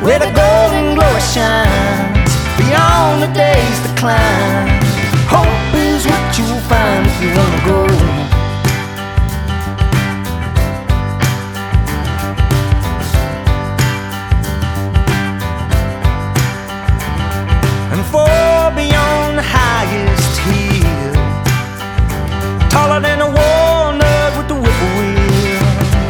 where the golden glory shines beyond the day's decline. Hope is what you'll find if you wanna go. And far beyond the highest hill, taller than a walnut with the whippoorwill,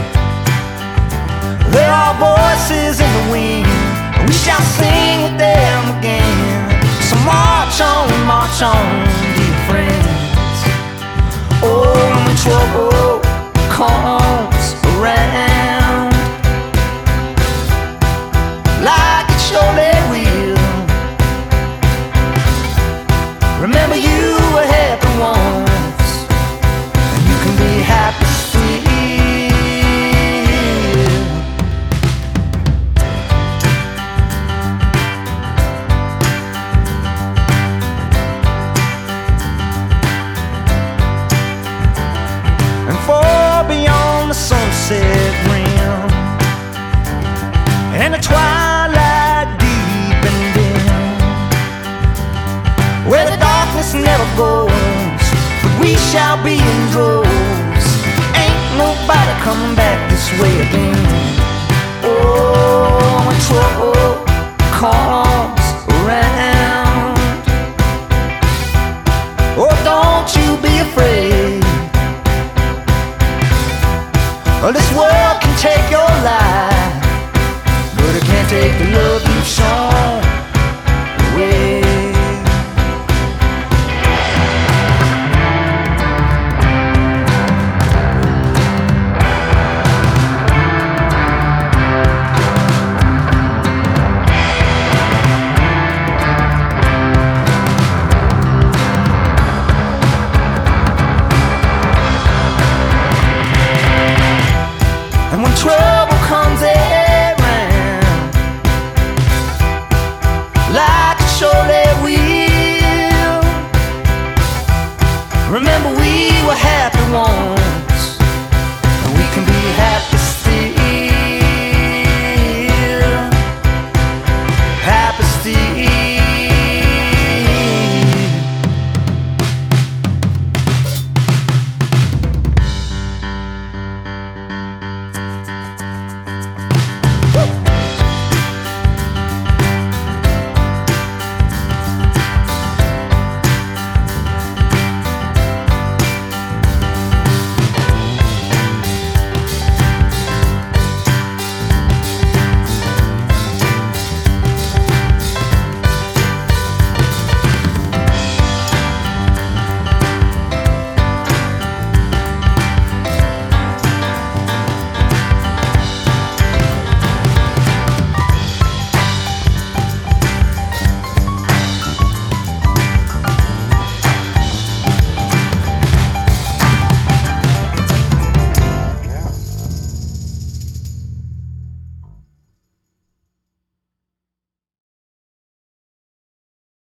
there are voices in the wind, and we shall sing with them again. So march on, dear friends. Oh, when trouble comes around, like it surely will, remember you were happy once, and you can be happy still. And far beyond the sunset rim, and the twilight deep and dim, where the darkness never goes, but we shall be in droves. Ain't nobody coming back this way again. Oh, when trouble comes around, oh, don't you be afraid. Oh, this world can take your life, but it can't take the love you